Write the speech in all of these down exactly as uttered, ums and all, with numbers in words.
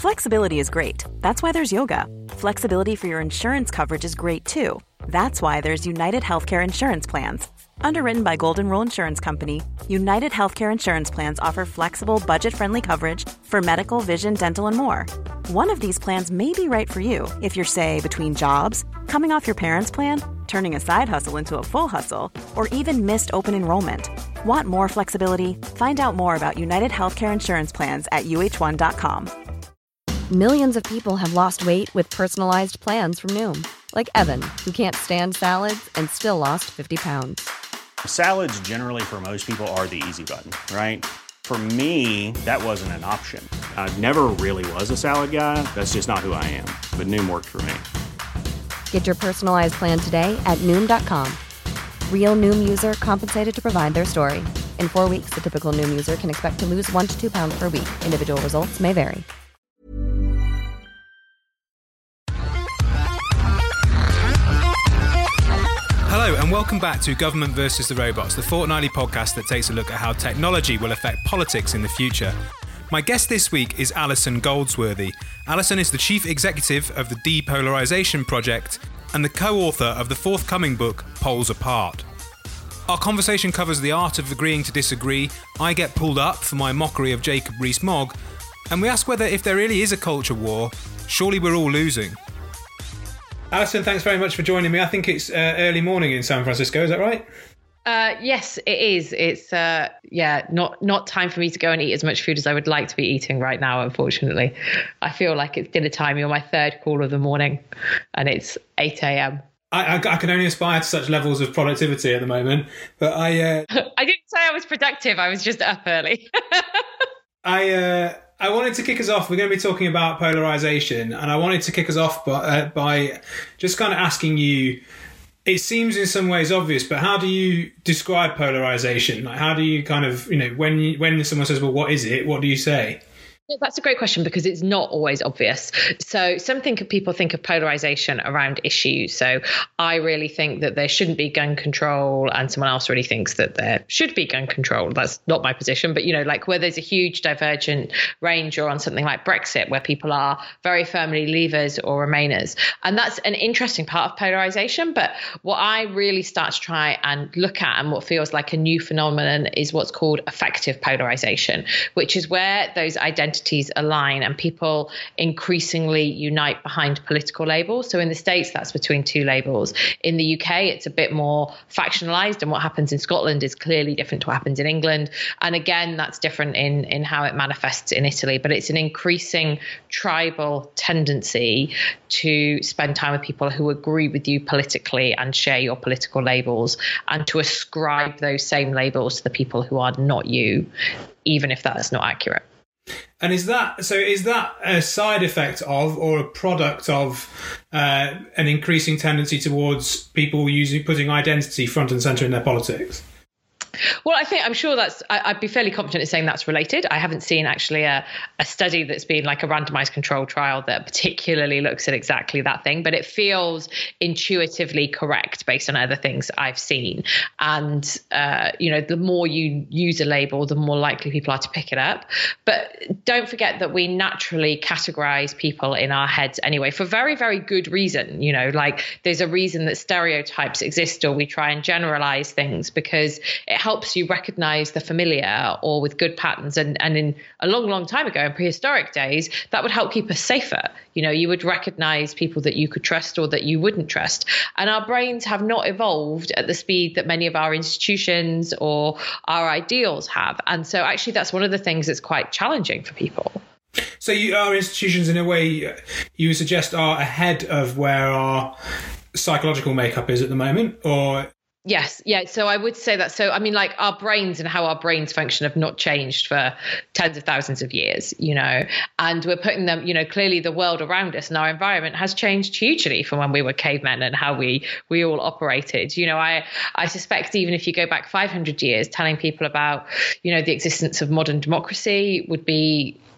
Flexibility is great. That's why there's yoga. Flexibility for your insurance coverage is great too. That's why there's United Healthcare Insurance Plans. Underwritten by Golden Rule Insurance Company, United Healthcare Insurance Plans offer flexible, budget-friendly coverage for medical, vision, dental, and more. One of these plans may be right for you if you're, say, between jobs, coming off your parents' plan, turning a side hustle into a full hustle, or even missed open enrollment. Want more flexibility? Find out more about United Healthcare Insurance Plans at U H one dot com. Millions of people have lost weight with personalized plans from Noom. Like Evan, who can't stand salads and still lost fifty pounds. Salads generally for most people are the easy button, right? For me, that wasn't an option. I never really was a salad guy. That's just not who I am. But Noom worked for me. Get your personalized plan today at Noom dot com. Real Noom user compensated to provide their story. In four weeks, the typical Noom user can expect to lose one to two pounds per week. Individual results may vary. Hello and welcome back to Government versus the Robots, the fortnightly podcast that takes a look at how technology will affect politics in the future. My guest this week is Alison Goldsworthy. Alison is the Chief Executive of the Depolarization Project and the co-author of the forthcoming book, Poles Apart. Our conversation covers the art of agreeing to disagree, I get pulled up for my mockery of Jacob Rees-Mogg, and we ask whether if there really is a culture war, surely we're all losing. Alison, thanks very much for joining me. I think it's uh, early morning in San Francisco, is that right? Uh, yes, it is. It's, uh, yeah, not not time for me to go and eat as much food as I would like to be eating right now, unfortunately. I feel like it's dinner time. You're my third call of the morning, and it's eight a.m. I, I, I can only aspire to such levels of productivity at the moment, but I... Uh, I didn't say I was productive. I was just up early. I... Uh, I wanted to kick us off. We're going to be talking about polarization, and I wanted to kick us off by, uh, by just kind of asking you, it seems in some ways obvious, but how do you describe polarization? Like, how do you kind of, you know, when you, when someone says, well, what is it? What do you say? That's a great question because it's not always obvious. So some think people think of polarization around issues. So I really think that there shouldn't be gun control and someone else really thinks that there should be gun control. That's not my position. But, you know, like where there's a huge divergent range or on something like Brexit where people are very firmly leavers or remainers. And that's an interesting part of polarization. But what I really start to try and look at and what feels like a new phenomenon is what's called effective polarization, which is where those identities align and people increasingly unite behind political labels. So in the States, that's between two labels. In the U K, it's a bit more factionalized, and what happens in Scotland is clearly different to what happens in England. And again, that's different in, in how it manifests in Italy. But it's an increasing tribal tendency to spend time with people who agree with you politically and share your political labels, and to ascribe those same labels to the people who are not you, even if that's not accurate. And is that so? Is that a side effect of, or a product of, uh, an increasing tendency towards people using putting identity front and center in their politics? Well, I think I'm sure that's I, I'd be fairly confident in saying that's related. I haven't seen actually a, a study that's been like a randomized control trial that particularly looks at exactly that thing, but it feels intuitively correct based on other things I've seen. And, uh, you know, the more you use a label, the more likely people are to pick it up. But don't forget that we naturally categorize people in our heads anyway, for very, very good reason. You know, like there's a reason that stereotypes exist, or we try and generalize things because it helps you recognize the familiar or with good patterns. And, and in a long, long time ago, in prehistoric days, that would help keep us safer. You know, you would recognize people that you could trust or that you wouldn't trust. And our brains have not evolved at the speed that many of our institutions or our ideals have. And so actually, that's one of the things that's quite challenging for people. So you, our institutions, in a way, you would suggest are ahead of where our psychological makeup is at the moment, or... Yes. Yeah. So I would say that. So, I mean, like our brains and how our brains function have not changed for tens of thousands of years, you know, and we're putting them, you know, clearly the world around us and our environment has changed hugely from when we were cavemen and how we, we all operated. You know, I, I suspect even if you go back five hundred years, telling people about, you know, the existence of modern democracy would be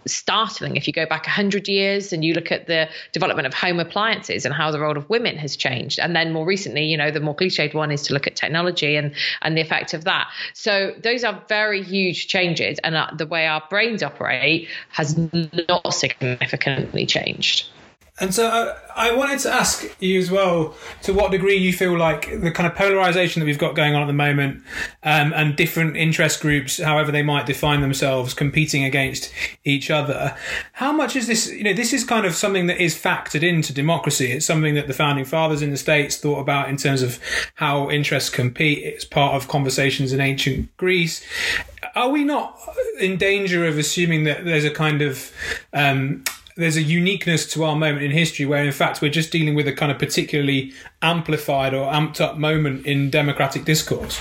startling if you go back one hundred years and you look at the development of home appliances and how the role of women has changed. And then more recently, you know, the more cliched one is to look at technology and, and the effect of that. So those are very huge changes. And uh, the way our brains operate has not significantly changed. And so uh, I wanted to ask you as well, to what degree you feel like the kind of polarisation that we've got going on at the moment, um, and different interest groups, however they might define themselves, competing against each other. How much is this, you know, this is kind of something that is factored into democracy. It's something that the founding fathers in the States thought about in terms of how interests compete. It's part of conversations in ancient Greece. Are we not in danger of assuming that there's a kind of... Um, there's a uniqueness to our moment in history where, in fact, we're just dealing with a kind of particularly amplified or amped up moment in democratic discourse?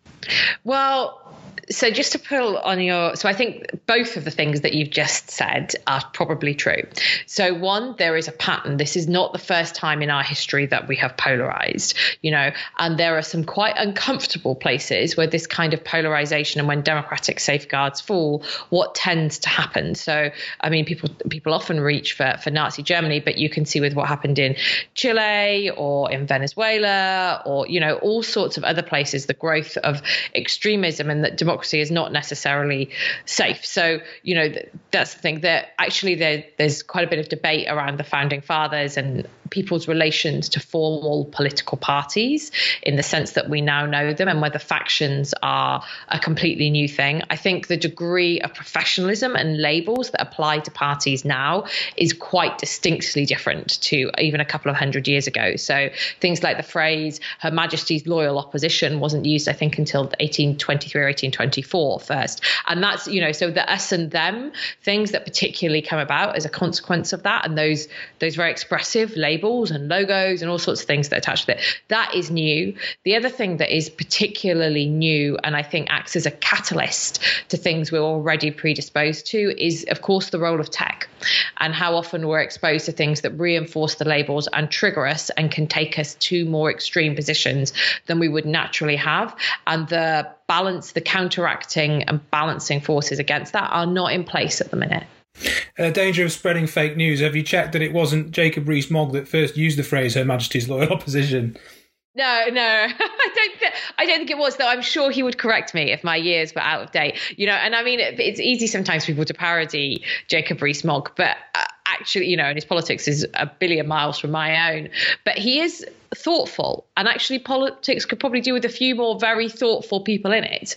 Well, so just to pull on your, so I think both of the things that you've just said are probably true. So one, there is a pattern. This is not the first time in our history that we have polarized, you know, and there are some quite uncomfortable places where this kind of polarization, and when democratic safeguards fall, what tends to happen. So, I mean, people people often reach for, for Nazi Germany, but you can see with what happened in Chile or in Venezuela or, you know, all sorts of other places, the growth of extremism, and that democracy is not necessarily safe. So, you know, that's the thing, that actually there, there's quite a bit of debate around the founding fathers and people's relations to formal political parties in the sense that we now know them, and whether factions are a completely new thing. I think the degree of professionalism and labels that apply to parties now is quite distinctly different to even a couple of hundred years ago. So things like the phrase Her Majesty's Loyal Opposition wasn't used, I think, until eighteen twenty-three or eighteen twenty-four first. And that's, you know, so the us and them things that particularly come about as a consequence of that, and those those very expressive labels and logos and all sorts of things that attach to it, that is new. The other thing that is particularly new, and I think acts as a catalyst to things we're already predisposed to, is, of course, the role of tech, and how often we're exposed to things that reinforce the labels and trigger us and can take us to more extreme positions than we would naturally have. And the balance, the counteracting and balancing forces against that are not in place at the minute. Uh, danger of spreading fake news. Have you checked that it wasn't Jacob Rees-Mogg that first used the phrase Her Majesty's Loyal Opposition? No, no, I don't. Th- I don't think it was, though. I'm sure he would correct me if my years were out of date. You know, and I mean, it, it's easy sometimes for people to parody Jacob Rees-Mogg, but uh, actually, you know, and his politics is a billion miles from my own. But he is thoughtful, and actually, politics could probably do with a few more very thoughtful people in it.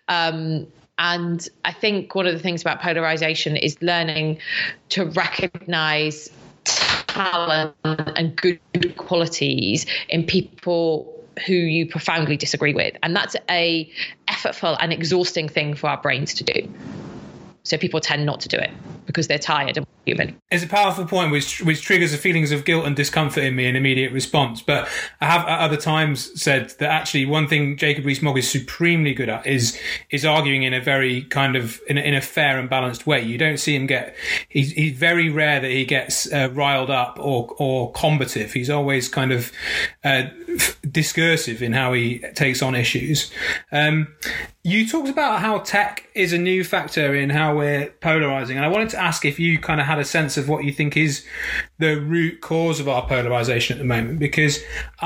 Um, And I think one of the things about polarization is learning to recognize talent and good qualities in people who you profoundly disagree with. And that's a effortful and exhausting thing for our brains to do. So people tend not to do it because they're tired and human. It's a powerful point which which triggers the feelings of guilt and discomfort in me in immediate response. But I have at other times said that actually one thing Jacob Rees-Mogg is supremely good at is is arguing in a very kind of in a, in a fair and balanced way. You don't see him get he's, he's very rare that he gets uh, riled up or or combative. He's always kind of uh, discursive in how he takes on issues. Um, you talked about how tech is a new factor in how we're polarizing, and I wanted to ask if you kind of had a sense of what you think is the root cause of our polarization at the moment, because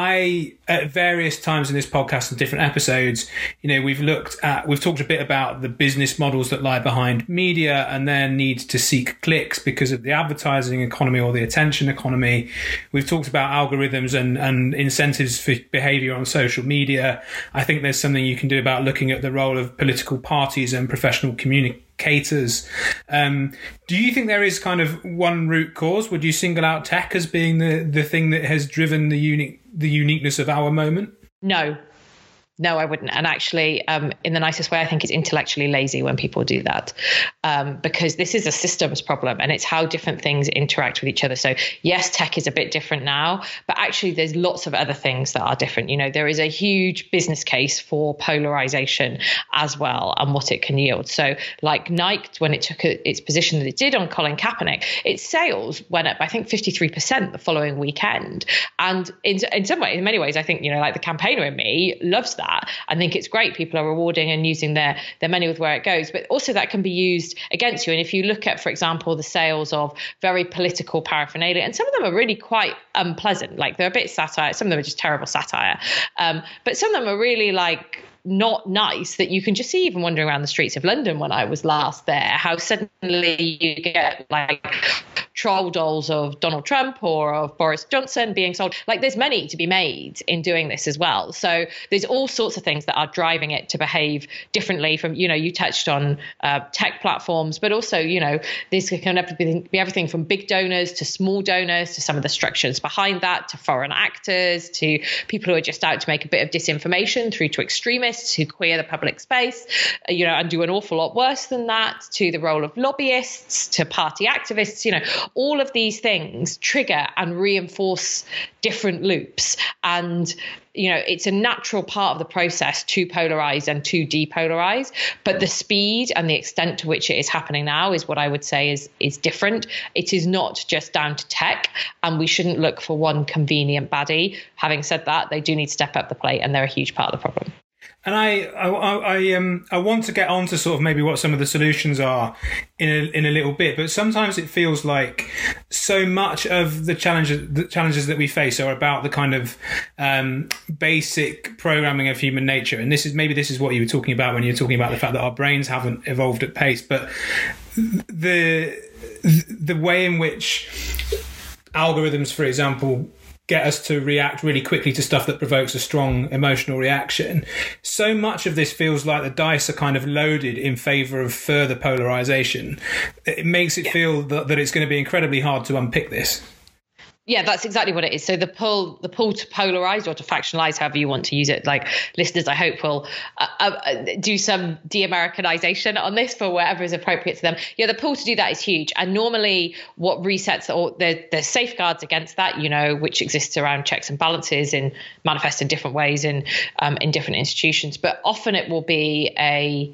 I, at various times in this podcast and different episodes, you know, we've looked at, we've talked a bit about the business models that lie behind media and their need to seek clicks because of the advertising economy or the attention economy. We've talked about algorithms and, and incentives for behavior on social media. I think there's something you can do about looking at the role of political parties and professional communicators. Um, do you think there is kind of one root cause? Would you single out tech as being the, the thing that has driven the unique the uniqueness of our moment? No. No, I wouldn't. And actually, um, in the nicest way, I think it's intellectually lazy when people do that, um, because this is a systems problem and it's how different things interact with each other. So yes, tech is a bit different now, but actually there's lots of other things that are different. You know, there is a huge business case for polarization as well and what it can yield. So like Nike, when it took a, its position that it did on Colin Kaepernick, its sales went up, I think, fifty-three percent the following weekend. And in, in some ways, in many ways, I think, you know, like the campaigner in me loves that. that and think it's great. People are rewarding and using their, their money with where it goes. But also that can be used against you. And if you look at, for example, the sales of very political paraphernalia, and some of them are really quite unpleasant, like they're a bit satire. Some of them are just terrible satire. Um, but some of them are really like not nice, that you can just see even wandering around the streets of London when I was last there, how suddenly you get like troll dolls of Donald Trump or of Boris Johnson being sold. Like there's money to be made in doing this as well. So there's all sorts of things that are driving it to behave differently from, you know, you touched on uh, tech platforms, but also, you know, this can be everything from big donors to small donors to some of the structures behind that, to foreign actors, to people who are just out to make a bit of disinformation, through to extremists who queer the public space, you know, and do an awful lot worse than that, to the role of lobbyists, to party activists. You know, all of these things trigger and reinforce different loops. And, you know, it's a natural part of the process to polarize and to depolarize. But the speed and the extent to which it is happening now is what I would say is, is different. It is not just down to tech, and we shouldn't look for one convenient baddie. Having said that, they do need to step up the plate, and they're a huge part of the problem. And I, I, I, um, I want to get on to sort of maybe what some of the solutions are in a, in a little bit, but sometimes it feels like so much of the challenges, the challenges that we face are about the kind of um, basic programming of human nature. And this is maybe this is what you were talking about when you were talking about the fact that our brains haven't evolved at pace, but the the way in which algorithms, for example, get us to react really quickly to stuff that provokes a strong emotional reaction. So much of this feels like the dice are kind of loaded in favour of further polarisation. It makes it feel that, that it's going to be incredibly hard to unpick this. Yeah, that's exactly what it is. So the pull, the pull to polarize or to factionalize, however you want to use it, like listeners, I hope will uh, uh, do some de-Americanization on this for whatever is appropriate to them. Yeah, the pull to do that is huge. And normally what resets, or there, there's safeguards against that, you know, which exists around checks and balances and manifest in different ways in, um, in different institutions. But often it will be a,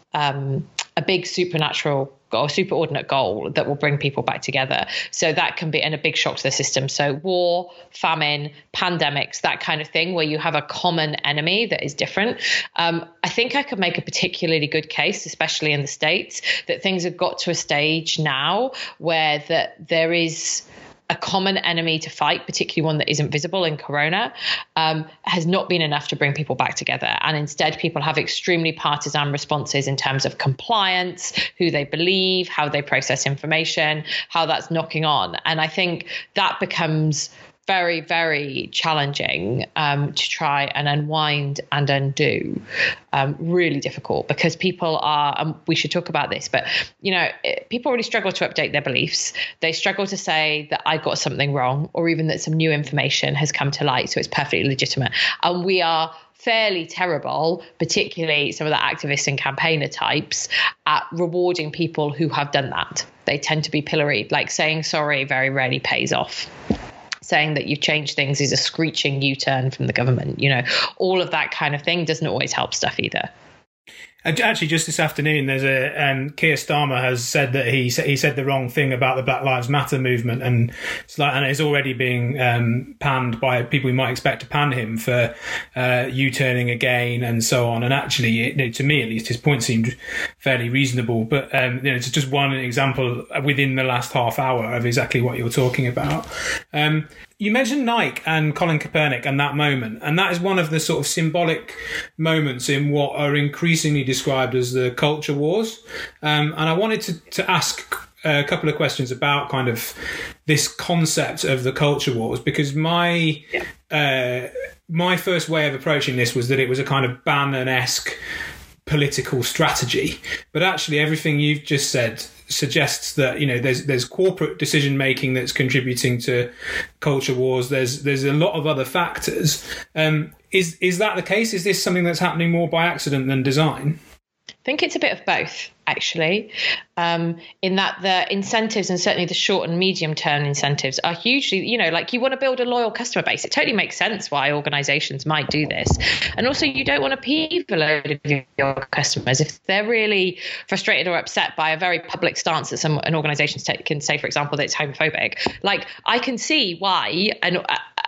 um, a big supernatural or superordinate goal that will bring people back together. So that can be and a big shock to the system. So war, famine, pandemics, that kind of thing, where you have a common enemy that is different. Um, I think I could make a particularly good case, especially in the States, that things have got to a stage now where that there is a common enemy to fight, particularly one that isn't visible in Corona, um, has not been enough to bring people back together. And instead, people have extremely partisan responses in terms of compliance, who they believe, how they process information, how that's knocking on. And I think that becomes very, very challenging um, to try and unwind and undo. Um, really difficult, because people are, um, we should talk about this, but, you know, people really struggle to update their beliefs. They struggle to say that I got something wrong, or even that some new information has come to light, so it's perfectly legitimate. And we are fairly terrible, particularly some of the activists and campaigner types, at rewarding people who have done that. They tend to be pilloried, like saying sorry very rarely pays off. Saying that you've changed things is a screeching U-turn from the government. You know, all of that kind of thing doesn't always help stuff either. Actually, just this afternoon, there's a um, Keir Starmer has said that he he said the wrong thing about the Black Lives Matter movement, and it's like, and it's already being um, panned by people we might expect to pan him for uh, U-turning again and so on. And actually, it, to me at least, his point seemed fairly reasonable. But um, you know, it's just one example within the last half hour of exactly what you're talking about. Um, You mentioned Nike and Colin Kaepernick and that moment, and that is one of the sort of symbolic moments in what are increasingly described as the culture wars. Um, and I wanted to, to ask a couple of questions about kind of this concept of the culture wars, because my uh, my first way of approaching this was that it was a kind of Bannon-esque political strategy, but actually everything you've just said suggests that, you know, there's there's corporate decision making that's contributing to culture wars. There's there's a lot of other factors. Um, is is that the case? Is this something that's happening more by accident than design? I think it's a bit of both, actually, um, in that the incentives, and certainly the short and medium term incentives, are hugely, you know, like you want to build a loyal customer base. It totally makes sense why organizations might do this. And also, you don't want to peeve a load of your customers if they're really frustrated or upset by a very public stance that some an organization can say, for example, that it's homophobic. Like, I can see why an,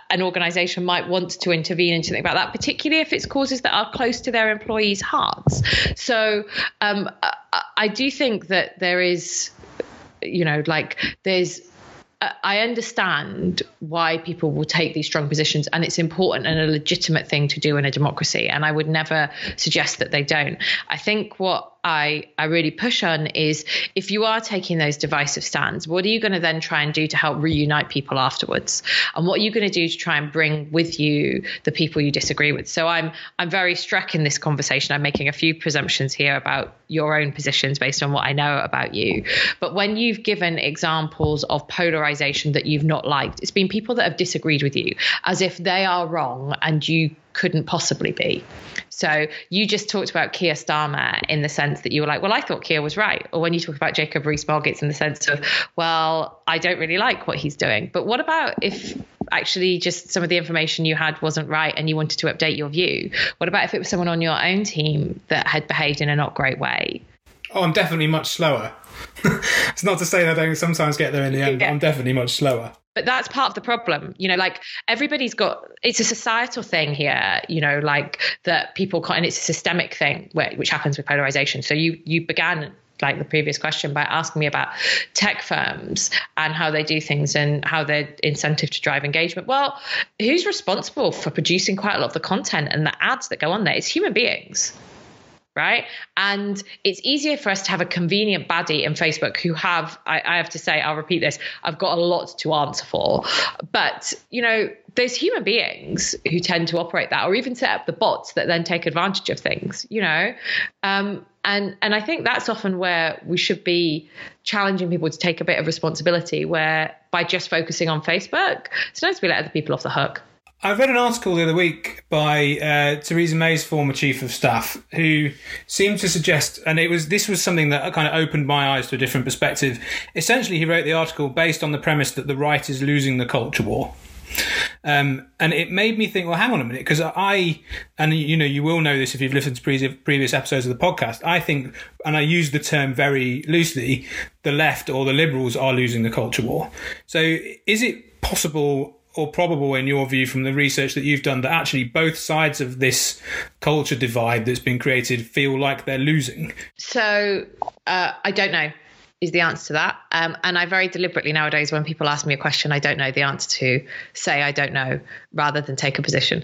an organization might want to intervene and something about that, particularly if it's causes that are close to their employees' hearts. So um, I, I do think that there is, you know, like there's, I understand why people will take these strong positions, and it's important and a legitimate thing to do in a democracy. And I would never suggest that they don't. I think what I, I really push on is, if you are taking those divisive stands, what are you going to then try and do to help reunite people afterwards? And what are you going to do to try and bring with you the people you disagree with? So I'm I'm very struck in this conversation. I'm making a few presumptions here about your own positions based on what I know about you. But when you've given examples of polarization that you've not liked, it's been people that have disagreed with you as if they are wrong and you couldn't possibly be. So you just talked about Keir Starmer in the sense that you were like, well, I thought Keir was right. Or when you talk about Jacob Rees-Mogg, it's in the sense of, well, I don't really like what he's doing. But what about if actually just some of the information you had wasn't right and you wanted to update your view? What about if it was someone on your own team that had behaved in a not great way? Oh, I'm definitely much slower. It's not to say that I don't sometimes get there in the end, yeah. But I'm definitely much slower. But that's part of the problem, you know, like everybody's got, it's a societal thing here, you know, like that people can't, and it's a systemic thing where, which happens with polarization. So you, you began like the previous question by asking me about tech firms and how they do things and how they're incentive to drive engagement. Well, who's responsible for producing quite a lot of the content and the ads that go on there? It's human beings. Right. And it's easier for us to have a convenient baddie in Facebook who have, I, I have to say, I'll repeat this, I've got a lot to answer for. But, you know, there's human beings who tend to operate that, or even set up the bots that then take advantage of things, you know. Um, and, and I think that's often where we should be challenging people to take a bit of responsibility, where by just focusing on Facebook, sometimes we let other people off the hook. I read an article the other week by uh, Theresa May's former chief of staff, who seemed to suggest, and it was this was something that kind of opened my eyes to a different perspective. Essentially, he wrote the article based on the premise that the right is losing the culture war. Um, and it made me think, well, hang on a minute, because I, and you know, you will know this if you've listened to pre- previous episodes of the podcast, I think, and I use the term very loosely, the left or the liberals are losing the culture war. So is it possible or probable, in your view, from the research that you've done, that actually both sides of this culture divide that's been created feel like they're losing? So uh, I don't know is the answer to that. Um, and I very deliberately nowadays, when people ask me a question I don't know the answer to, say I don't know rather than take a position.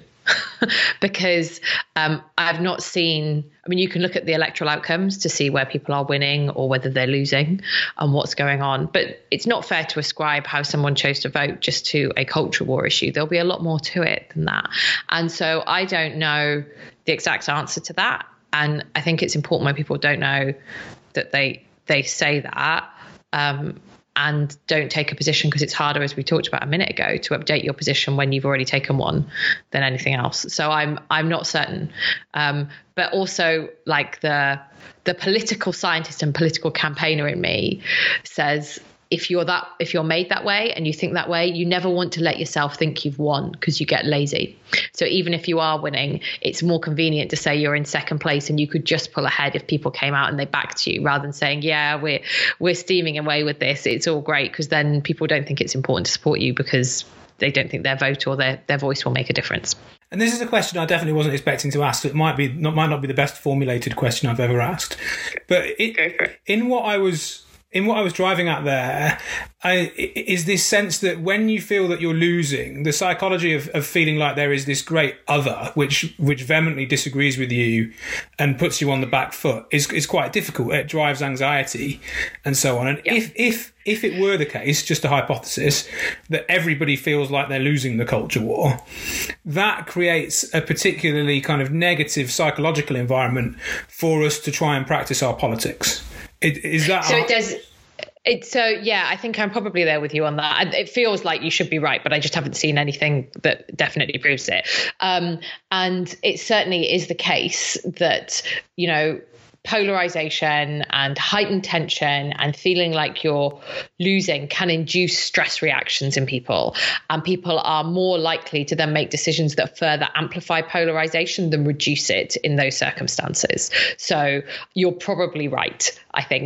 Because um, I've not seen, I mean, you can look at the electoral outcomes to see where people are winning or whether they're losing and what's going on. But it's not fair to ascribe how someone chose to vote just to a culture war issue. There'll be a lot more to it than that. And so I don't know the exact answer to that. And I think it's important when people don't know that they they say that. Um, and don't take a position, because it's harder, as we talked about a minute ago, to update your position when you've already taken one than anything else. So I'm I'm not certain. Um, but also, like the the political scientist and political campaigner in me says, if you're that if you're made that way and you think that way, you never want to let yourself think you've won, because you get lazy. So even if you are winning, it's more convenient to say you're in second place and you could just pull ahead if people came out and they backed you, rather than saying, yeah, we're we're steaming away with this, it's all great, because then people don't think it's important to support you because they don't think their vote or their, their voice will make a difference. And this is a question I definitely wasn't expecting to ask. So it might be not might not be the best formulated question I've ever asked. But it, in what I was In what I was driving at there, I, is this sense that when you feel that you're losing, the psychology of, of feeling like there is this great other which which vehemently disagrees with you and puts you on the back foot is is quite difficult. It drives anxiety and so on. And yeah. if if if it were the case, just a hypothesis, that everybody feels like they're losing the culture war, that creates a particularly kind of negative psychological environment for us to try and practice our politics. It, is that so? It does. It, so yeah, I think I'm probably there with you on that. It feels like you should be right, but I just haven't seen anything that definitely proves it. Um, and it certainly is the case that, you know, polarization and heightened tension and feeling like you're losing can induce stress reactions in people, and people are more likely to then make decisions that further amplify polarization than reduce it in those circumstances. So you're probably right, I think,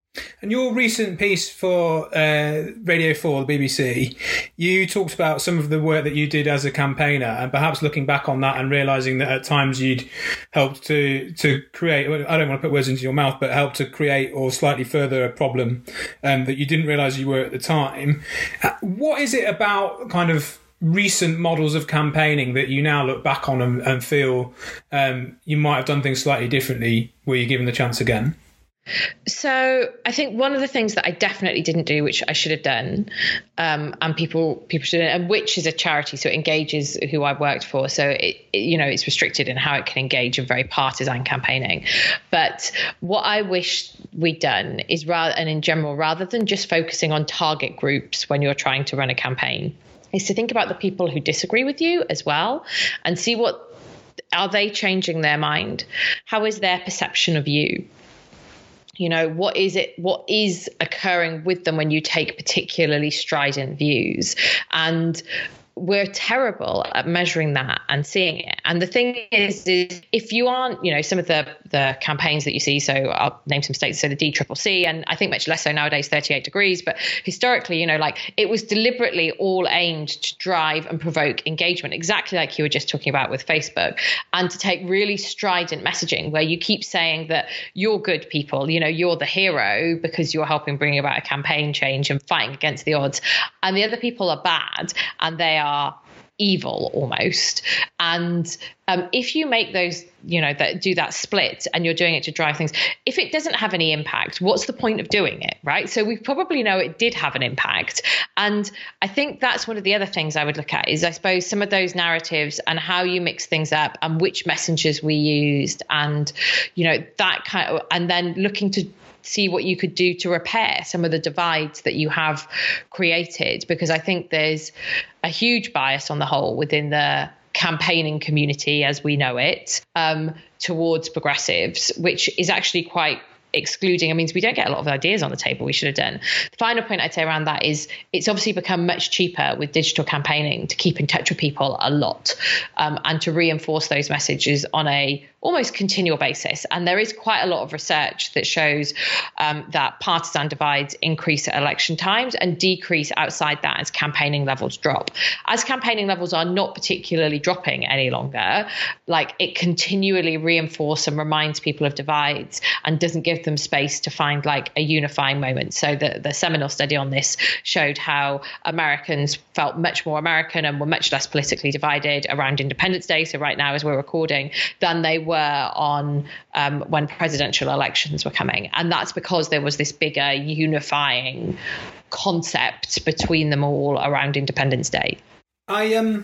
And your recent piece for uh, Radio four, the B B C, you talked about some of the work that you did as a campaigner, and perhaps looking back on that and realising that at times you'd helped to to create, I don't want to put words into your mouth, but helped to create or slightly further a problem um, that you didn't realise you were at the time. What is it about kind of recent models of campaigning that you now look back on and, and feel um, you might have done things slightly differently were you given the chance again? So I think one of the things that I definitely didn't do, which I should have done, um, and people people should, and which is a charity, so it engages who I worked for. So it, it, you know, it's restricted in how it can engage in very partisan campaigning. But what I wish we'd done is rather, and in general, rather than just focusing on target groups when you're trying to run a campaign, is to think about the people who disagree with you as well, and see what are they changing their mind? How is their perception of you? You know, what is it, what is occurring with them when you take particularly strident views? And we're terrible at measuring that and seeing it. And the thing is, is if you aren't, you know, some of the, the campaigns that you see, so I'll name some states, so the D C C C, and I think much less so nowadays, thirty-eight degrees, but historically, you know, like it was deliberately all aimed to drive and provoke engagement, exactly like you were just talking about with Facebook, and to take really strident messaging where you keep saying that you're good people, you know, you're the hero because you're helping bring about a campaign change and fighting against the odds, and the other people are bad and they are are evil almost. And um, if you make those, you know, that do that split and you're doing it to drive things, if it doesn't have any impact, what's the point of doing it, right? So we probably know it did have an impact. And I think that's one of the other things I would look at is, I suppose, some of those narratives and how you mix things up and which messengers we used, and, you know, that kind of, and then looking to see what you could do to repair some of the divides that you have created, because I think there's a huge bias on the whole within the campaigning community as we know it, um, towards progressives, which is actually quite excluding. It means we don't get a lot of ideas on the table we should have done. The final point I'd say around that is it's obviously become much cheaper with digital campaigning to keep in touch with people a lot, um, and to reinforce those messages on a almost continual basis. And there is quite a lot of research that shows um, that partisan divides increase at election times and decrease outside that as campaigning levels drop. As campaigning levels are not particularly dropping any longer, like it continually reinforces and reminds people of divides and doesn't give them space to find like a unifying moment. So the, the seminal study on this showed how Americans felt much more American and were much less politically divided around Independence Day, so right now as we're recording, than they were on um, when presidential elections were coming. And that's because there was this bigger unifying concept between them all around Independence Day. I um.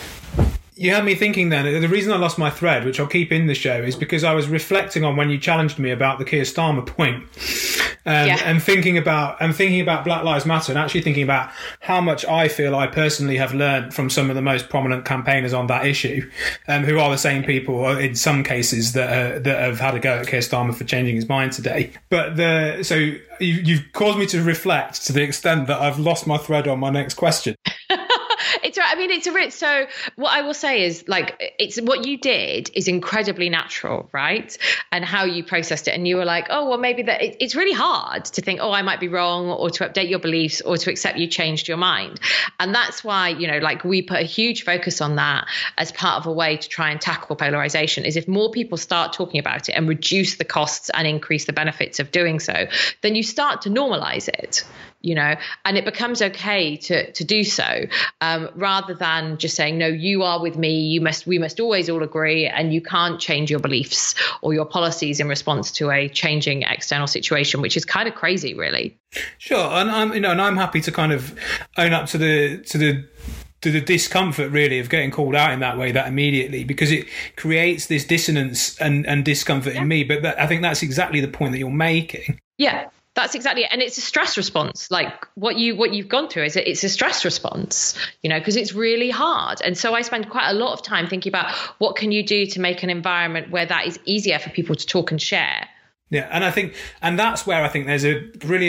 You had me thinking then, the reason I lost my thread, which I'll keep in the show, is because I was reflecting on when you challenged me about the Keir Starmer point, um, yeah. and thinking about and thinking about Black Lives Matter, and actually thinking about how much I feel I personally have learned from some of the most prominent campaigners on that issue, um, who are the same people in some cases that uh, that have had a go at Keir Starmer for changing his mind today. But the so you, you've caused me to reflect to the extent that I've lost my thread on my next question. It's right. I mean, it's a rich. So what I will say is, like, it's what you did is incredibly natural, right? And how you processed it. And you were like, oh, well, maybe that it, it's really hard to think, oh, I might be wrong, or to update your beliefs, or to accept you changed your mind. And that's why, you know, like we put a huge focus on that as part of a way to try and tackle polarization, is if more people start talking about it and reduce the costs and increase the benefits of doing so, then you start to normalize it. You know, and it becomes okay to to do so, um, rather than just saying, no, you are with me. You must, we must always all agree, and you can't change your beliefs or your policies in response to a changing external situation, which is kind of crazy, really. Sure, and I'm, you know, and I'm happy to kind of own up to the to the. to the discomfort really of getting called out in that way that immediately, because it creates this dissonance and, and discomfort yeah. in me. But that, I think that's exactly the point that you're making. Yeah. That's exactly it. And it's a stress response. Like what you what you've gone through is a, it's a stress response, you know, because it's really hard. And so I spend quite a lot of time thinking about what can you do to make an environment where that is easier for people to talk and share. Yeah, and I think, and that's where I think there's a brilliant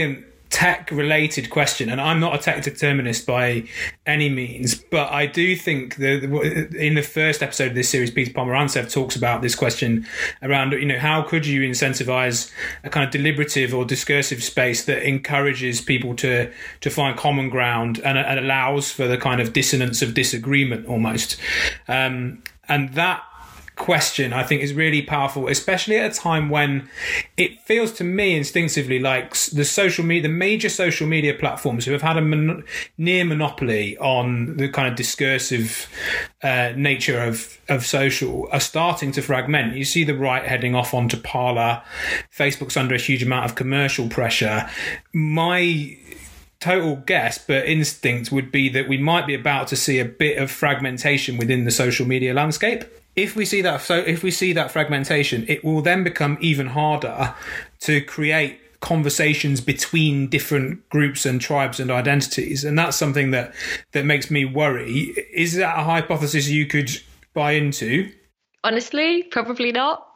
tech-related question, and I'm not a tech determinist by any means, but I do think that in the first episode of this series, Peter Pomerantsev talks about this question around, you know, how could you incentivize a kind of deliberative or discursive space that encourages people to to find common ground and, and allows for the kind of dissonance of disagreement almost. Um, and that question, I think, is really powerful, especially at a time when it feels to me instinctively like the social media, the major social media platforms who have had a mon- near monopoly on the kind of discursive uh, nature of, of social are starting to fragment. You see the right heading off onto Parler. Facebook's under a huge amount of commercial pressure. My total guess, but instinct would be that we might be about to see a bit of fragmentation within the social media landscape. If we see that, so if we see that fragmentation, it will then become even harder to create conversations between different groups and tribes and identities, and that's something that that makes me worry. Is that a hypothesis you could buy into? Honestly, probably not.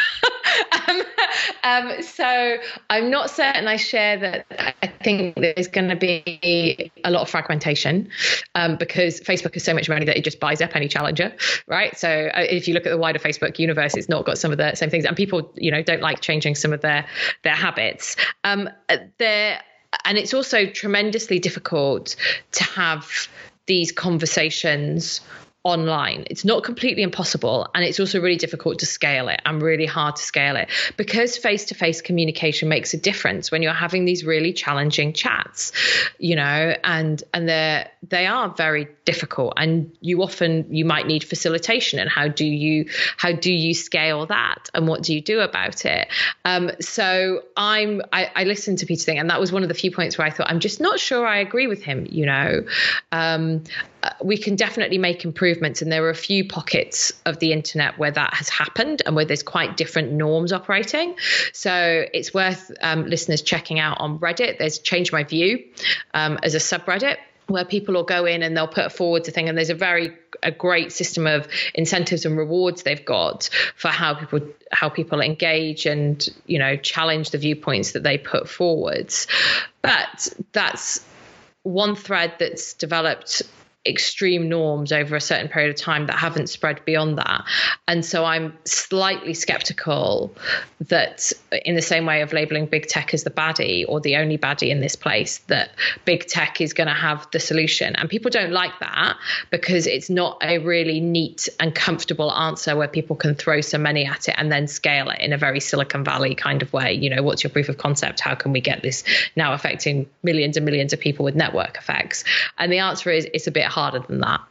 um, um, so I'm not certain I share that. I think there's going to be a lot of fragmentation um, because Facebook has so much money that it just buys up any challenger, right? So uh, if you look at the wider Facebook universe, it's not got some of the same things, and people, you know, don't like changing some of their their habits. Um, there, and it's also tremendously difficult to have these conversations online. It's not completely impossible, and it's also really difficult to scale it and really hard to scale it because face-to-face communication makes a difference when you're having these really challenging chats, you know, and and they're they are very difficult, and you often you might need facilitation, and how do you how do you scale that, and what do you do about it? Um, so I'm I, I listened to Peter Thing, and that was one of the few points where I thought I'm just not sure I agree with him. You know, um, we can definitely make improvements. And there are a few pockets of the internet where that has happened and where there's quite different norms operating. So it's worth um, listeners checking out on Reddit. There's Change My View um, as a subreddit where people will go in and they'll put forward a thing. And there's a very a great system of incentives and rewards they've got for how people how people engage and, you know, challenge the viewpoints that they put forwards. But that's one thread that's developed extreme norms over a certain period of time that haven't spread beyond that. And so I'm slightly skeptical that in the same way of labeling big tech as the baddie or the only baddie in this place, that big tech is going to have the solution. And people don't like that because it's not a really neat and comfortable answer where people can throw some money at it and then scale it in a very Silicon Valley kind of way. You know, what's your proof of concept? How can we get this now affecting millions and millions of people with network effects? And the answer is it's a bit harder than that.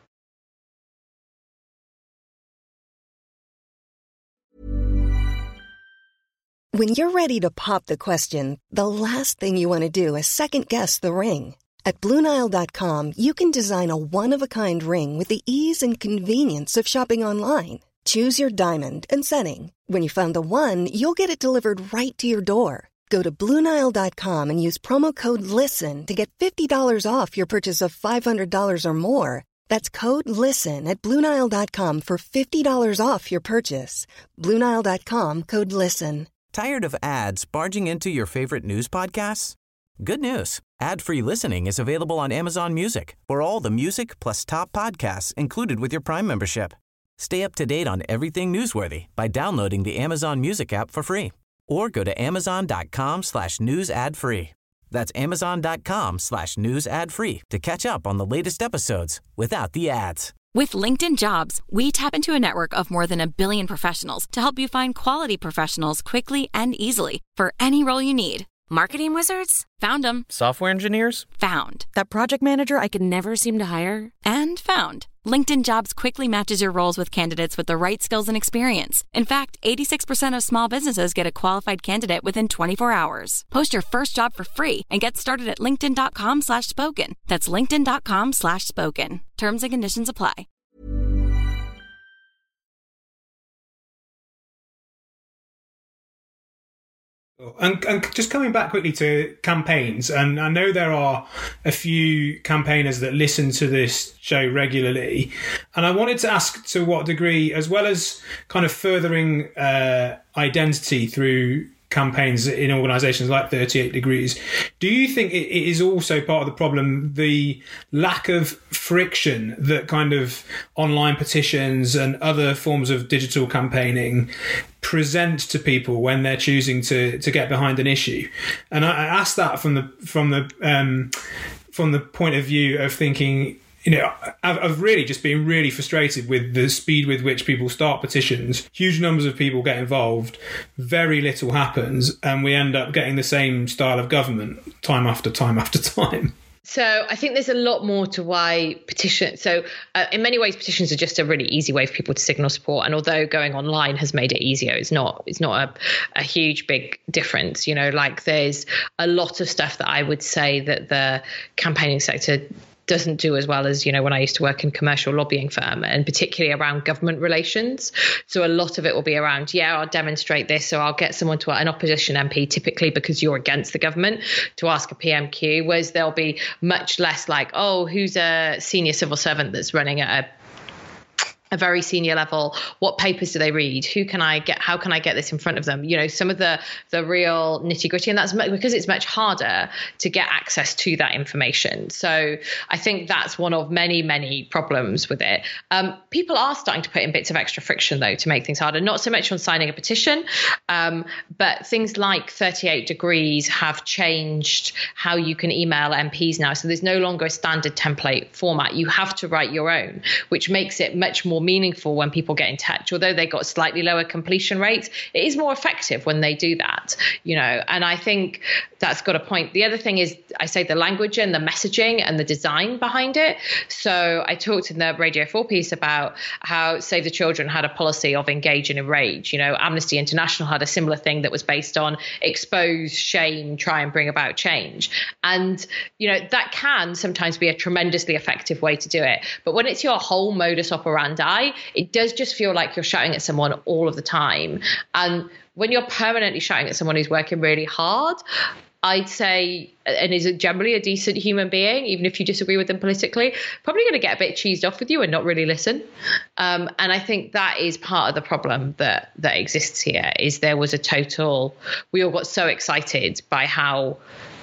When you're ready to pop the question, the last thing you want to do is second guess the ring. At Blue Nile dot com, you can design a one-of-a-kind ring with the ease and convenience of shopping online. Choose your diamond and setting. When you find the one, you'll get it delivered right to your door. Go to Blue Nile dot com and use promo code LISTEN to get fifty dollars off your purchase of five hundred dollars or more. That's code LISTEN at Blue Nile dot com for fifty dollars off your purchase. Blue Nile dot com, code LISTEN. Tired of ads barging into your favorite news podcasts? Good news. Ad-free listening is available on Amazon Music for all the music plus top podcasts included with your Prime membership. Stay up to date on everything newsworthy by downloading the Amazon Music app for free. Or go to amazon.com slash news ad free. That's amazon.com slash news ad free to catch up on the latest episodes without the ads. With LinkedIn Jobs, we tap into a network of more than a billion professionals to help you find quality professionals quickly and easily for any role you need. Marketing wizards? Found them. Software engineers? Found. That project manager I could never seem to hire? And found. LinkedIn Jobs quickly matches your roles with candidates with the right skills and experience. In fact, eighty-six percent of small businesses get a qualified candidate within twenty-four hours. Post your first job for free and get started at linkedin.com slash spoken. That's linkedin.com slash spoken. Terms and conditions apply. And, and just coming back quickly to campaigns, and I know there are a few campaigners that listen to this show regularly, and I wanted to ask to what degree, as well as kind of furthering uh, identity through campaigns in organisations like thirty-eight degrees. Do you think it is also part of the problem, the lack of friction that kind of online petitions and other forms of digital campaigning present to people when they're choosing to to get behind an issue? And I, I ask that from the from the um, from the point of view of thinking, you know, I've, I've really just been really frustrated with the speed with which people start petitions. Huge numbers of people get involved, very little happens, and we end up getting the same style of government time after time after time. So I think there's a lot more to why petition. So uh, in many ways, petitions are just a really easy way for people to signal support. And although going online has made it easier, it's not it's not a, a huge, big difference. You know, like there's a lot of stuff that I would say that the campaigning sector doesn't do as well as, you know, when I used to work in commercial lobbying firm, and particularly around government relations. So a lot of it will be around, yeah, I'll demonstrate this, or I'll get someone to an opposition M P, typically because you're against the government, to ask a P M Q, whereas there'll be much less like, oh, who's a senior civil servant that's running at a a very senior level, what papers do they read? Who can I get? How can I get this in front of them? You know, some of the the real nitty gritty, and that's because it's much harder to get access to that information. So I think that's one of many, many problems with it. Um, people are starting to put in bits of extra friction, though, to make things harder. Not so much on signing a petition, um, but things like thirty-eight degrees have changed how you can email M Ps now. So there's no longer a standard template format. You have to write your own, which makes it much more meaningful when people get in touch. Although they got slightly lower completion rates, it is more effective when they do that, you know, and I think that's got a point. The other thing is, I say the language and the messaging and the design behind it. So I talked in the Radio four piece about how Save the Children had a policy of engage and enrage. You know, Amnesty International had a similar thing that was based on expose, shame, try and bring about change. And, you know, that can sometimes be a tremendously effective way to do it. But when it's your whole modus operandi, it does just feel like you're shouting at someone all of the time. And when you're permanently shouting at someone who's working really hard, I'd say, and is generally a decent human being, even if you disagree with them politically, probably going to get a bit cheesed off with you and not really listen. Um, and I think that is part of the problem that that exists here, is there was a total, we all got so excited by how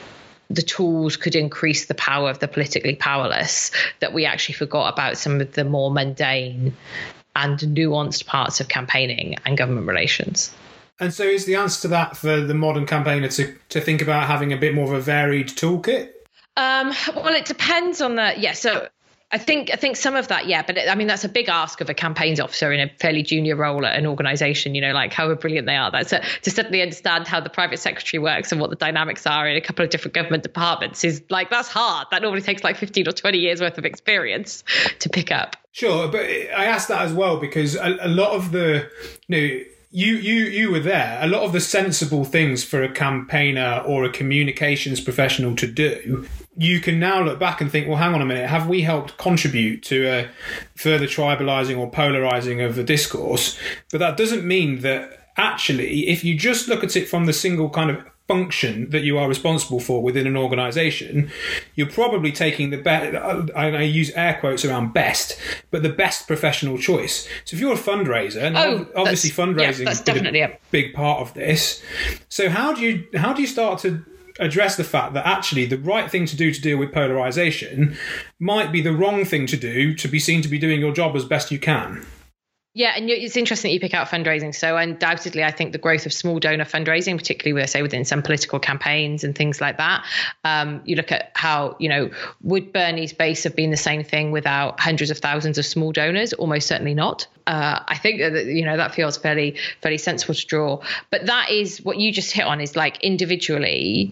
the tools could increase the power of the politically powerless that we actually forgot about some of the more mundane and nuanced parts of campaigning and government relations. And so is the answer to that for the modern campaigner to, to think about having a bit more of a varied toolkit? Um, well, it depends on the, yeah, so I think I think some of that, yeah, but it, I mean, that's a big ask of a campaigns officer in a fairly junior role at an organisation, you know, like however brilliant they are. That's a, to suddenly understand how the private secretary works and what the dynamics are in a couple of different government departments is like, that's hard. That normally takes like fifteen or twenty years worth of experience to pick up. Sure, but I asked that as well because a, a lot of the, you know, You you you were there. A lot of the sensible things for a campaigner or a communications professional to do, you can now look back and think, well, hang on a minute, have we helped contribute to a further tribalising or polarising of the discourse? But that doesn't mean that actually, if you just look at it from the single kind of function that you are responsible for within an organisation, you're probably taking the best, I use air quotes around best, but the best professional choice. So if you're a fundraiser, and oh, obviously fundraising yeah, is a a... big part of this. So how do you how do you start to address the fact that actually the right thing to do to deal with polarisation might be the wrong thing to do to be seen to be doing your job as best you can? Yeah, and it's interesting that you pick out fundraising. So undoubtedly, I think the growth of small donor fundraising, particularly, say, within some political campaigns and things like that. Um, you look at how, you know, would Bernie's base have been the same thing without hundreds of thousands of small donors? Almost certainly not. Uh, I think that, you know, that feels fairly, fairly sensible to draw. But that is what you just hit on, is like individually,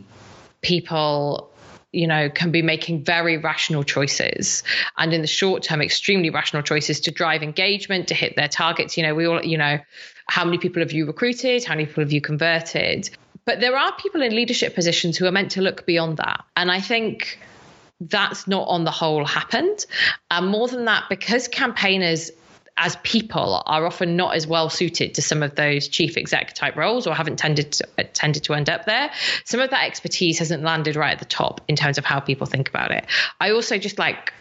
people, you know, can be making very rational choices, and in the short term, extremely rational choices to drive engagement, to hit their targets. You know, we all, you know, how many people have you recruited? How many people have you converted? But there are people in leadership positions who are meant to look beyond that. And I think that's not on the whole happened. And more than that, because campaigners as people are often not as well suited to some of those chief exec type roles, or haven't tended to, uh, tended to end up there. Some of that expertise hasn't landed right at the top in terms of how people think about it. I also just like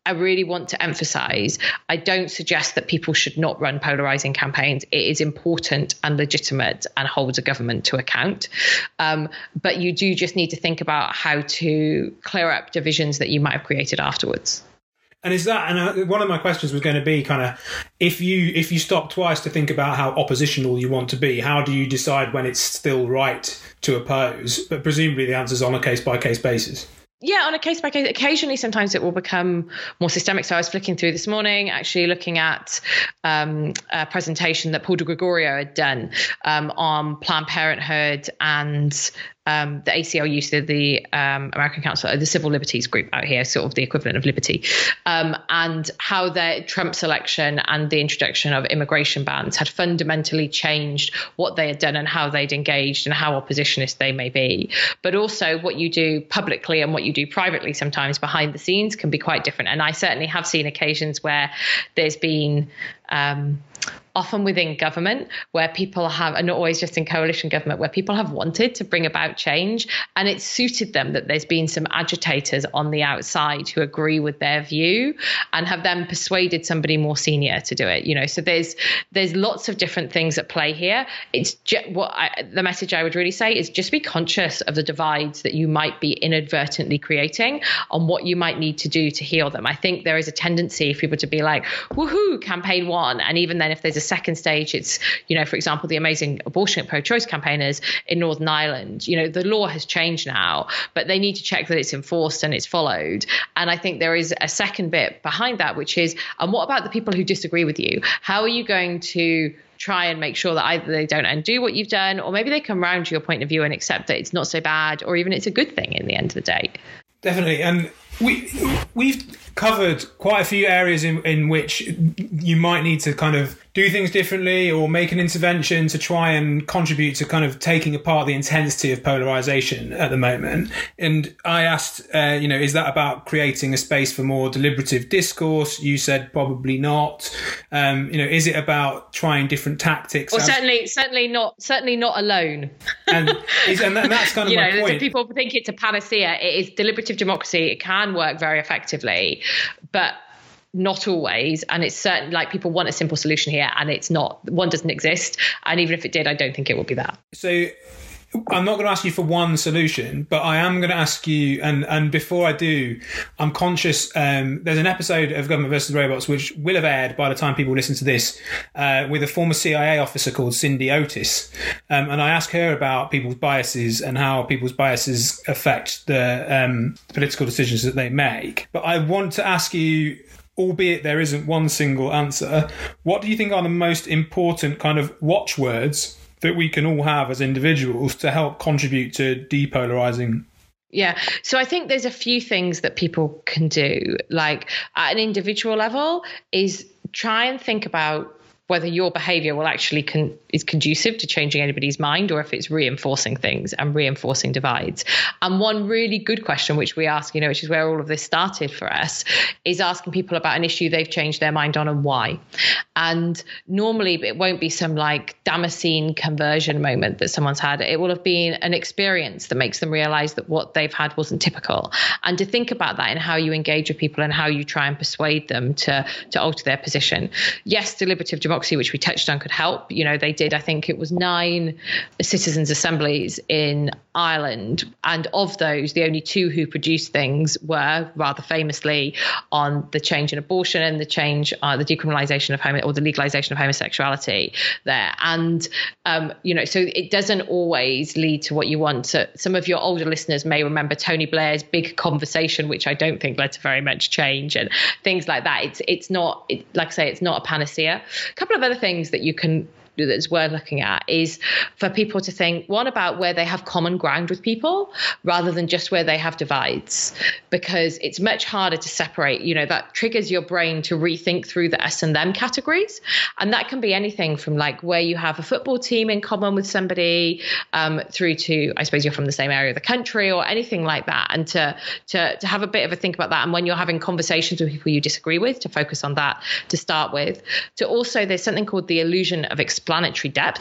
I really want to emphasize, I don't suggest that people should not run polarizing campaigns. It is important and legitimate and holds a government to account. Um, but you do just need to think about how to clear up divisions that you might have created afterwards. And is that, and uh, one of my questions was going to be kind of, if you if you stop twice to think about how oppositional you want to be, how do you decide when it's still right to oppose? But presumably the answer is on a case-by-case basis. Yeah, on a case by case. Occasionally, sometimes it will become more systemic. So I was flicking through this morning, actually looking at um, a presentation that Paul de Gregorio had done um, on Planned Parenthood and um, the A C L U, so the um, American Council, the Civil Liberties Group out here, sort of the equivalent of Liberty, um, and how the Trump's election and the introduction of immigration bans had fundamentally changed what they had done and how they'd engaged and how oppositionist they may be. But also what you do publicly and what you do privately sometimes behind the scenes can be quite different. And I certainly have seen occasions where there's been um, often within government where people have, and not always just in coalition government, where people have wanted to bring about change, and it's suited them that there's been some agitators on the outside who agree with their view and have then persuaded somebody more senior to do it. You know, so there's there's lots of different things at play here. It's just, what I, the message I would really say is just be conscious of the divides that you might be inadvertently creating on what you might need to do to heal them. I think there is a tendency for people to be like, woohoo, campaign one. And even then, if there's a second stage, it's, you know, for example, the amazing abortion pro-choice campaigners in Northern Ireland, you know, the law has changed now, but they need to check that it's enforced and it's followed. And I think there is a second bit behind that, which is, and what about the people who disagree with you? How are you going to try and make sure that either they don't undo what you've done, or maybe they come round to your point of view and accept that it's not so bad, or even it's a good thing in the end of the day? Definitely. And we, we've covered quite a few areas in, in which you might need to kind of do things differently or make an intervention to try and contribute to kind of taking apart the intensity of polarization at the moment. And I asked, uh, you know, is that about creating a space for more deliberative discourse? You said probably not. Um, you know, is it about trying different tactics? Well, certainly, certainly not, certainly not alone. And, is, and that's kind of you my know, point. People think it's a panacea. It is deliberative democracy. It can work very effectively, but not always. And it's certain, like, people want a simple solution here, and it's not. One doesn't exist. And even if it did, I don't think it would be that. So I'm not going to ask you for one solution, but I am going to ask you, and, and before I do, I'm conscious, um, there's an episode of Government versus Robots which will have aired by the time people listen to this, uh, with a former C I A officer called Cindy Otis. Um, and I asked her about people's biases and how people's biases affect the um, political decisions that they make. But I want to ask you, albeit there isn't one single answer, what do you think are the most important kind of watchwords that we can all have as individuals to help contribute to depolarizing? Yeah. So I think there's a few things that people can do, like at an individual level, is try and think about whether your behavior will actually con- is conducive to changing anybody's mind, or if it's reinforcing things and reinforcing divides. And one really good question, which we ask, you know, which is where all of this started for us, is asking people about an issue they've changed their mind on and why. And normally it won't be some like Damascene conversion moment that someone's had. It will have been an experience that makes them realize that what they've had wasn't typical. And to think about that in how you engage with people and how you try and persuade them to, to alter their position. Yes, deliberative democracy, which we touched on, could help. You know, they did, I think it was nine citizens' assemblies in Ireland. And of those, the only two who produced things were, rather famously, on the change in abortion and the change, uh, the decriminalisation of homo, or the legalisation of homosexuality there. And, um, you know, so it doesn't always lead to what you want. So some of your older listeners may remember Tony Blair's big conversation, which I don't think led to very much change, and things like that. It's, it's not, it, like I say, it's not a panacea. A couple of other things that you can that's worth looking at is for people to think, one, about where they have common ground with people rather than just where they have divides, because it's much harder to separate. You know, that triggers your brain to rethink through the us and them categories. And that can be anything from like where you have a football team in common with somebody, um, through to, I suppose, you're from the same area of the country or anything like that. And to, to, to have a bit of a think about that. And when you're having conversations with people you disagree with, to focus on that to start with. To also, there's something called the illusion of explanatory depth.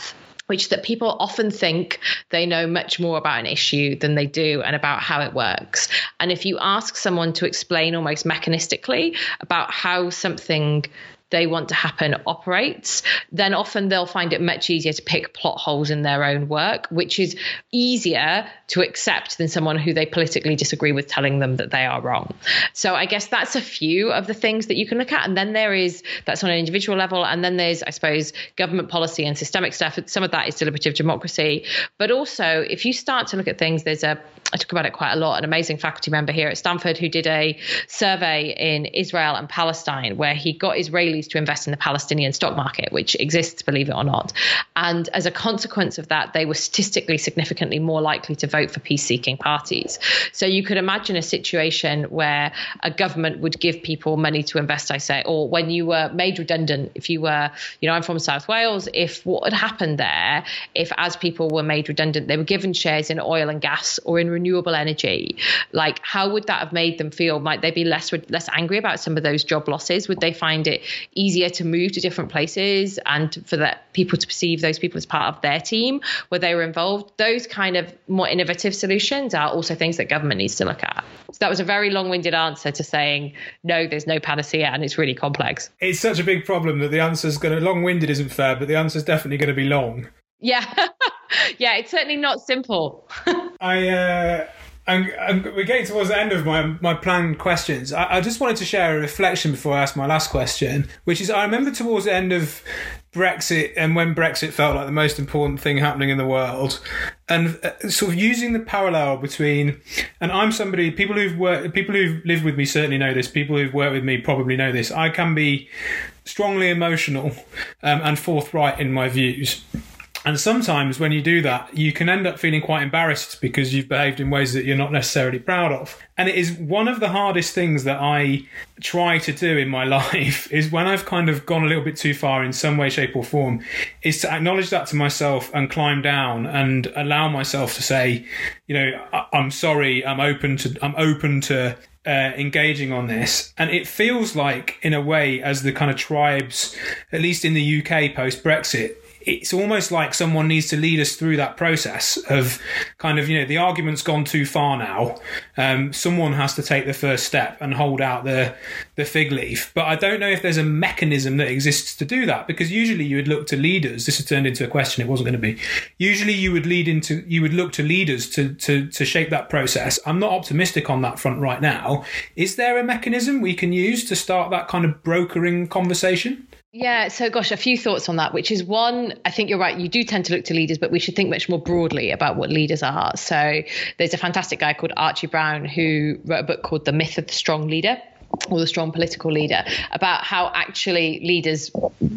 which that people often think they know much more about an issue than they do and about how it works. And if you ask someone to explain almost mechanistically about how something they want to happen operates, then often they'll find it much easier to pick plot holes in their own work, which is easier to accept than someone who they politically disagree with telling them that they are wrong. So I guess that's a few of the things that you can look at. And then there is, that's on an individual level. And then there's, I suppose, government policy and systemic stuff. Some of that is deliberative democracy. But also, if you start to look at things, there's a, I talk about it quite a lot, an amazing faculty member here at Stanford who did a survey in Israel and Palestine where he got Israelis to invest in the Palestinian stock market, which exists, believe it or not. And as a consequence of that, they were statistically significantly more likely to vote for peace-seeking parties. So you could imagine a situation where a government would give people money to invest, I say, or when you were made redundant, if you were, you know, I'm from South Wales, if what had happened there, if as people were made redundant, they were given shares in oil and gas or in renewable energy, like how would that have made them feel? Might they be less less angry about some of those job losses? Would they find it easier to move to different places and for that people to perceive those people as part of their team where they were involved? Those kind of more innovative solutions are also things that government needs to look at. So that was a very long-winded answer to saying, no, there's no panacea and it's really complex. It's such a big problem that the answer is going to, long-winded isn't fair, but the answer is definitely going to be long. Yeah. Yeah, it's certainly not simple. I, uh, I'm, I'm, we're getting towards the end of my, my planned questions. I, I just wanted to share a reflection before I ask my last question, which is I remember towards the end of Brexit and when Brexit felt like the most important thing happening in the world, and uh, sort of using the parallel between, and I'm somebody, people who've worked, people who've lived with me certainly know this, people who've worked with me probably know this, I can be strongly emotional um, and forthright in my views. And sometimes when you do that, you can end up feeling quite embarrassed because you've behaved in ways that you're not necessarily proud of. And it is one of the hardest things that I try to do in my life is when I've kind of gone a little bit too far in some way, shape or form, is to acknowledge that to myself and climb down and allow myself to say, you know, I'm sorry, I'm open to, I'm open to uh, engaging on this. And it feels like, in a way, as the kind of tribes, at least in the U K post-Brexit, it's almost like someone needs to lead us through that process of kind of, you know, the argument's gone too far now. Um, someone has to take the first step and hold out the the fig leaf. But I don't know if there's a mechanism that exists to do that, because usually you would look to leaders. This has turned into a question. It wasn't going to be. Usually you would lead into, you would look to leaders to, to, to shape that process. I'm not optimistic on that front right now. Is there a mechanism we can use to start that kind of brokering conversation? Yeah, so gosh, a few thoughts on that, which is one, I think you're right, you do tend to look to leaders, but we should think much more broadly about what leaders are. So there's a fantastic guy called Archie Brown who wrote a book called The Myth of the Strong Leader, or the strong political leader, about how actually leaders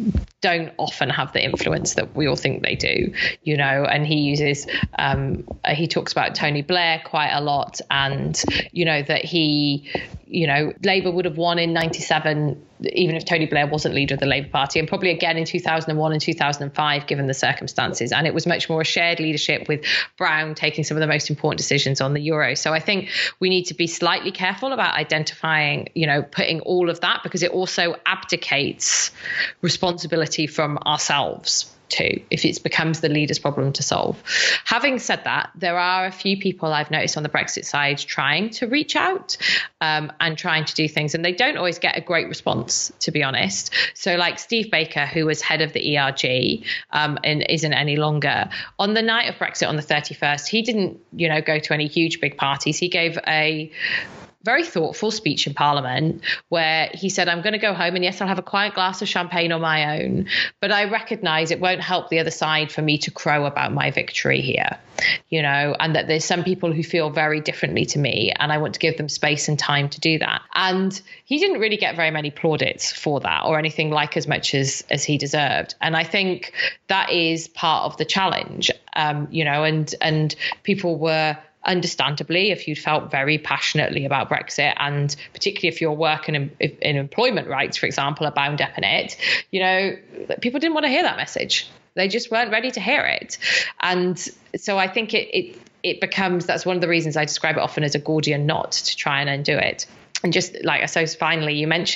don't often have the influence that we all think they do, you know, and he uses, um, he talks about Tony Blair quite a lot, and, you know, that he, you know, Labour would have won in ninety-seven, even if Tony Blair wasn't leader of the Labour Party, and probably again in two thousand one and two thousand five, given the circumstances. And it was much more a shared leadership with Brown taking some of the most important decisions on the euro. So I think we need to be slightly careful about identifying, you know, putting all of that, because it also abdicates responsibility from ourselves too, if it becomes the leader's problem to solve. Having said that, there are a few people I've noticed on the Brexit side trying to reach out um, and trying to do things, and they don't always get a great response, to be honest. So like Steve Baker, who was head of the E R G um, and isn't any longer, on the night of Brexit on the thirty-first, he didn't, you know, go to any huge big parties. He gave a very thoughtful speech in Parliament where he said, I'm going to go home and yes, I'll have a quiet glass of champagne on my own, but I recognise it won't help the other side for me to crow about my victory here, you know, and that there's some people who feel very differently to me and I want to give them space and time to do that. And he didn't really get very many plaudits for that or anything like as much as, as he deserved. And I think that is part of the challenge, um, you know, and, and people were, understandably, if you felt very passionately about Brexit, and particularly if your work and in, in employment rights, for example, are bound up in it, you know, people didn't want to hear that message. They just weren't ready to hear it. And so I think it it it becomes, that's one of the reasons I describe it often as a Gordian knot to try and undo it. And just like, I suppose finally, you mentioned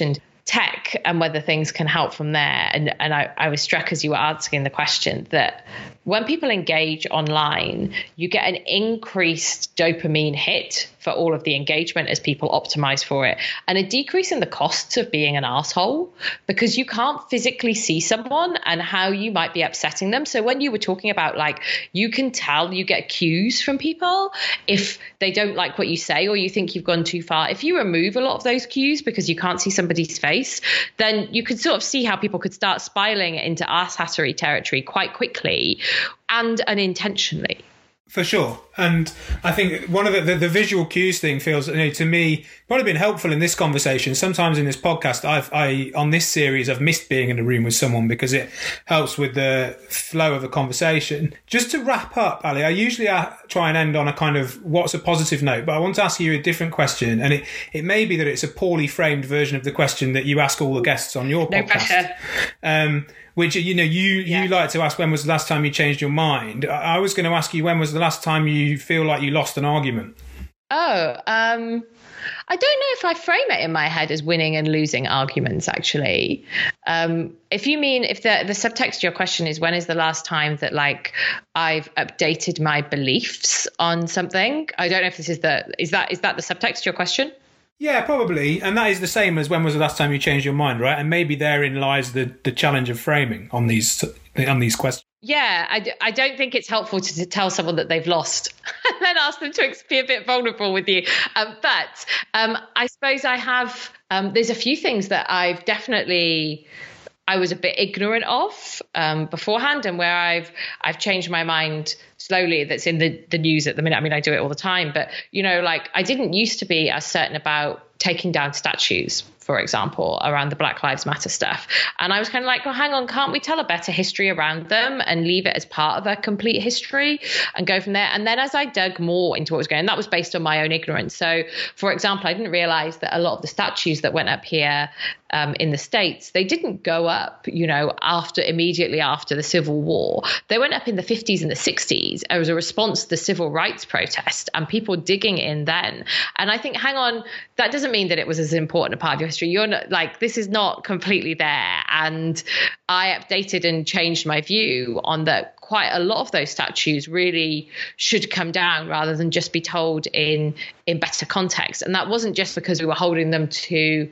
tech and whether things can help from there. And, and I, I was struck as you were asking the question that when people engage online, you get an increased dopamine hit for all of the engagement as people optimize for it, and a decrease in the costs of being an asshole, because you can't physically see someone and how you might be upsetting them. So when you were talking about, like, you can tell, you get cues from people if they don't like what you say or you think you've gone too far. If you remove a lot of those cues because you can't see somebody's face, then you could sort of see how people could start spiraling into arsehattery territory quite quickly and unintentionally. For sure. And I think one of the, the, the visual cues thing feels, you know, to me, probably been helpful in this conversation. Sometimes in this podcast, I've, I, on this series, I've missed being in a room with someone because it helps with the flow of a conversation. Just to wrap up, Ali, I usually try and end on a kind of what's a positive note, but I want to ask you a different question. And it, it may be that it's a poorly framed version of the question that you ask all the guests on your no podcast. Pressure. Um, which, you know, you, yeah. you like to ask, when was the last time you changed your mind? I was going to ask you, when was the last time you feel like you lost an argument? Oh, um, I don't know if I frame it in my head as winning and losing arguments, actually. Um, if you mean, if the, the subtext of your question is, when is the last time that, like, I've updated my beliefs on something? I don't know if this is the, is that, is that the subtext of your question? Yeah, probably. And that is the same as when was the last time you changed your mind, right? And maybe therein lies the, the challenge of framing on these on these questions. Yeah, I, I don't think it's helpful to, to tell someone that they've lost and then ask them to be a bit vulnerable with you. Um, but um, I suppose I have, um, there's a few things that I've definitely, I was a bit ignorant of um, beforehand, and where I've I've changed my mind slowly. That's in the, the news at the minute. I mean, I do it all the time, but, you know, like, I didn't used to be as certain about taking down statues, for example, around the Black Lives Matter stuff. And I was kind of like, well, hang on, can't we tell a better history around them and leave it as part of a complete history and go from there? And then as I dug more into what was going on, that was based on my own ignorance. So, for example, I didn't realize that a lot of the statues that went up here um, in the States, they didn't go up, you know, after immediately after the Civil War. They went up in the fifties and the sixties as a response to the civil rights protest and people digging in then. And I think, hang on, that doesn't mean that it was as important a part of your history. You're not, like, this is not completely there. And I updated and changed my view on that. Quite a lot of those statues really should come down rather than just be told in in better context. And that wasn't just because we were holding them to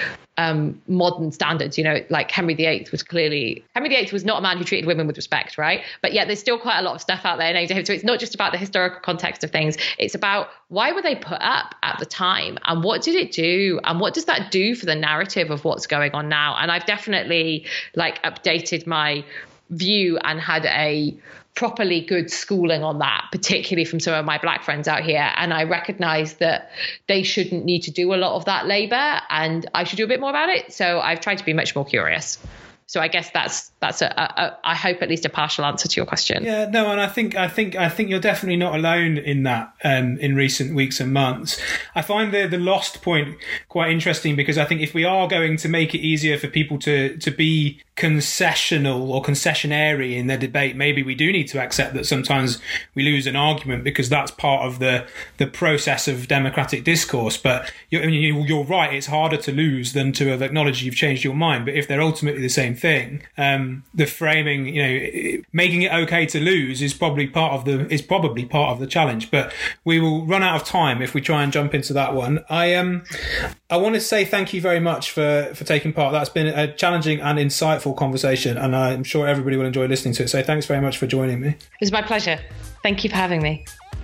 um, modern standards. You know, like Henry the Eighth was clearly, Henry the Eighth was not a man who treated women with respect, right? But yet there's still quite a lot of stuff out there now. So it's not just about the historical context of things. It's about, why were they put up at the time and what did it do? And what does that do for the narrative of what's going on now? And I've definitely, like, updated my view and had a properly good schooling on that, particularly from some of my Black friends out here. And I recognize that they shouldn't need to do a lot of that labor and I should do a bit more about it. So I've tried to be much more curious. So I guess that's that's a, a, a I hope at least a partial answer to your question. Yeah, no, and I think I think I think you're definitely not alone in that. Um, in recent weeks and months, I find the the lost point quite interesting, because I think if we are going to make it easier for people to to be concessional or concessionary in their debate, maybe we do need to accept that sometimes we lose an argument, because that's part of the the process of democratic discourse. But you're, I mean, you're right; it's harder to lose than to have acknowledged you've changed your mind. But if they're ultimately the same thing, um, the framing, you know, making it okay to lose is probably part of the is probably part of the challenge. But we will run out of time if we try and jump into that one. I um, I want to say thank you very much for for taking part. That's been a challenging and insightful conversation, and I'm sure everybody will enjoy listening to it. So thanks very much for joining me. It was my pleasure. Thank you for having me.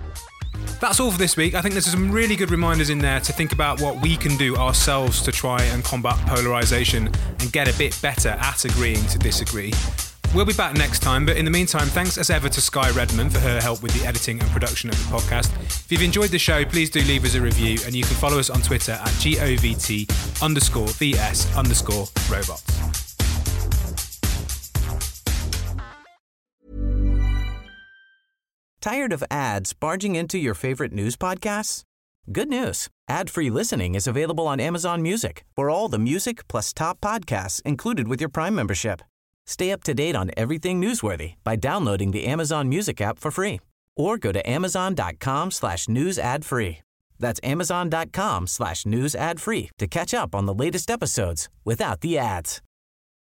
That's all for this week. I think there's some really good reminders in there to think about what we can do ourselves to try and combat polarisation and get a bit better at agreeing to disagree. We'll be back next time, but in the meantime, thanks as ever to Sky Redmond for her help with the editing and production of the podcast. If you've enjoyed the show, please do leave us a review, and you can follow us on Twitter at G O V T underscore V S underscore robots. Tired of ads barging into your favorite news podcasts? Good news. Ad-free listening is available on Amazon Music for all the music plus top podcasts included with your Prime membership. Stay up to date on everything newsworthy by downloading the Amazon Music app for free, or go to amazon.com slash news ad free. That's amazon.com slash news ad free to catch up on the latest episodes without the ads.